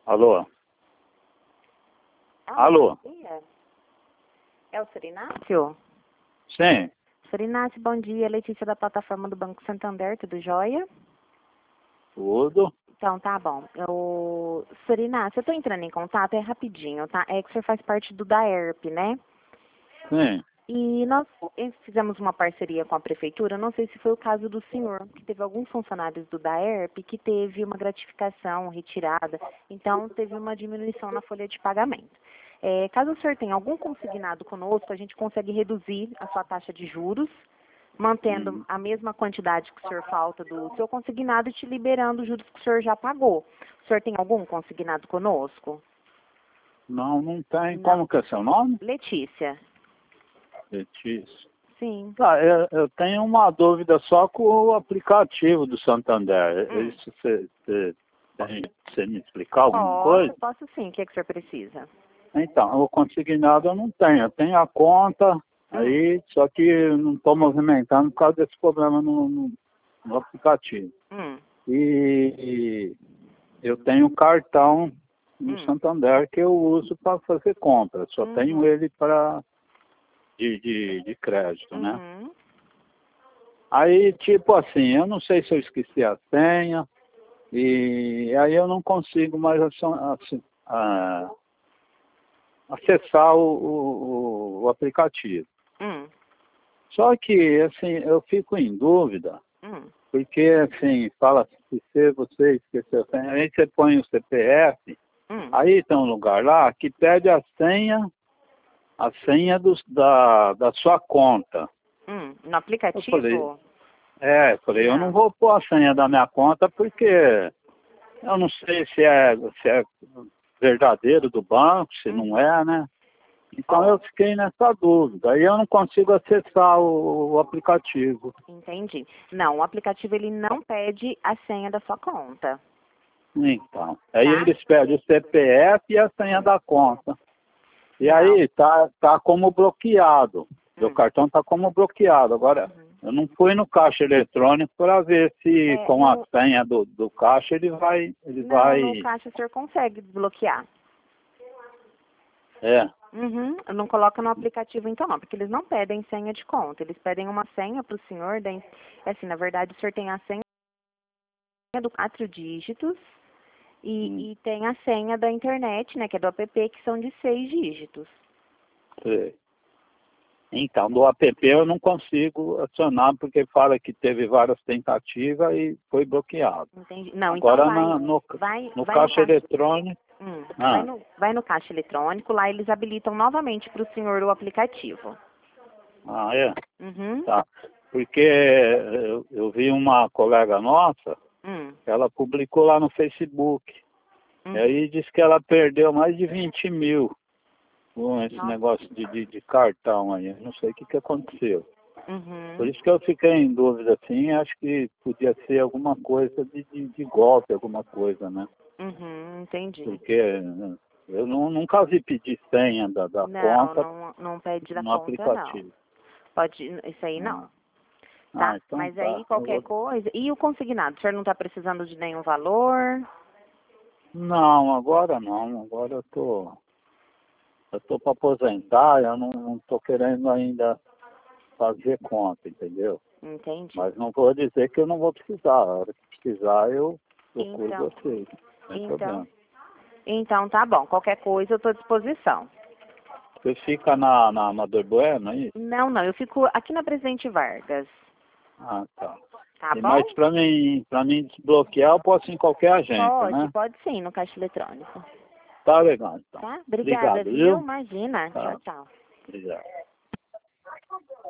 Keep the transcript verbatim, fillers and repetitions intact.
Alô? Ah, Alô? bom dia. É o senhor Inácio? Sim, senhor Inácio, bom dia. Letícia da plataforma do Banco Santander, tudo jóia? tudo. Então, tá bom. Eu... senhor Inácio, eu tô entrando em contato, é rapidinho, tá? É que o senhor faz parte do DAERP, né? Sim. E nós fizemos uma parceria com a prefeitura, não sei se foi o caso do senhor, que teve alguns funcionários do DAERP que teve uma gratificação retirada, então teve uma diminuição na folha de pagamento. É, caso o senhor tenha algum consignado conosco, a gente consegue reduzir a sua taxa de juros, mantendo Hum. a mesma quantidade que o senhor falta do seu consignado e te liberando os juros que o senhor já pagou. O senhor tem algum consignado conosco? Não, não tem. Não. Como que é seu nome? Letícia. Letícia. Sim. Ah, eu, eu tenho uma dúvida só com o aplicativo do Santander. Hum. Isso você, você tem você me explicar alguma Posso, coisa? posso sim. O que, é que o senhor precisa? Então, o consignado eu não tenho. Eu tenho a conta, aí, só que não estou movimentando por causa desse problema no, no, no aplicativo. Hum. E, e eu tenho um cartão no Hum. Santander que eu uso para fazer compra. Só Uhum. tenho ele para de, de, de crédito, né? Uhum. Aí, tipo assim, eu não sei se eu esqueci a senha e aí eu não consigo mais acion- aci- a- acessar o, o, o aplicativo. Hum. Só que, assim, eu fico em dúvida, Hum. porque, assim, fala se você você esqueceu a senha, aí você põe o C P F, Hum. aí tem um lugar lá que pede a senha, a senha dos, da, da sua conta. Hum. No Eu aplicativo? falei, é, eu falei, eu não vou pôr a senha da minha conta porque eu não sei se é, se é verdadeiro do banco, se não é, né? Então Ó, eu fiquei nessa dúvida. Aí eu não consigo acessar o, o aplicativo. entendi. Não, o aplicativo ele não pede a senha da sua conta. Então, aí Tá? eles pedem o C P F e a senha da conta. E Não. aí tá, tá como bloqueado. Meu Hum. cartão tá como bloqueado. Agora, Uhum. eu não fui no caixa eletrônico para ver se É, com a no, senha do, do caixa ele vai. Ele não, no vai. caixa o senhor consegue desbloquear. É. Uhum. Não coloca no aplicativo então não, porque eles não pedem senha de conta. Eles pedem uma senha para o senhor. Da, in- é assim, na verdade o senhor tem a senha do quatro dígitos e, Hum, e tem a senha da internet, né, que é do app, que são de seis dígitos. sei. Então, do app eu não consigo acionar porque fala que teve várias tentativas e foi bloqueado. Entendi. Não, então Agora vai, na- no, vai, no vai no caixa caixa, eletrônico. hum, vai Ah, no, vai no caixa eletrônico, lá eles habilitam novamente para o senhor o aplicativo. ah, é? Uhum. Tá. Porque eu, eu vi uma colega nossa, Hum. ela publicou lá no Facebook. E Uhum. aí disse que ela perdeu mais de vinte mil com esse Nossa. negócio de, de, de cartão aí. Eu não sei o que, que aconteceu. Por Uhum. isso que eu fiquei em dúvida, assim, acho que podia ser alguma coisa de, de, de golpe, alguma coisa, né? Uhum, entendi. Porque eh, eu não, nunca vi pedir senha da, da Não, conta não, não pede da no conta, não. aplicativo. Pode, isso aí não, Ah, ah, tá? então Mas tá. aí Eu qualquer vou... coisa. E o consignado? O senhor não está precisando de nenhum valor? Não, agora não. Agora eu tô, eu tô para aposentar, eu não, não tô querendo ainda fazer conta, entendeu? Entendi. Mas não vou dizer que eu não vou precisar. A hora que precisar, eu procuro Então, vocês. Sem então, problema. então tá bom. Qualquer coisa eu estou à disposição. Você fica na, na Amador Bueno, é isso? Não, não, eu fico aqui na Presidente Vargas. Ah, tá. Tá E bom? mais para mim, para mim desbloquear, eu posso ir em qualquer agência, Pode, né? pode sim, no caixa eletrônico. Tá legal, então. Tá? Obrigada, Obrigado, viu? viu? Imagina. Tchau, Tá, tchau. obrigado.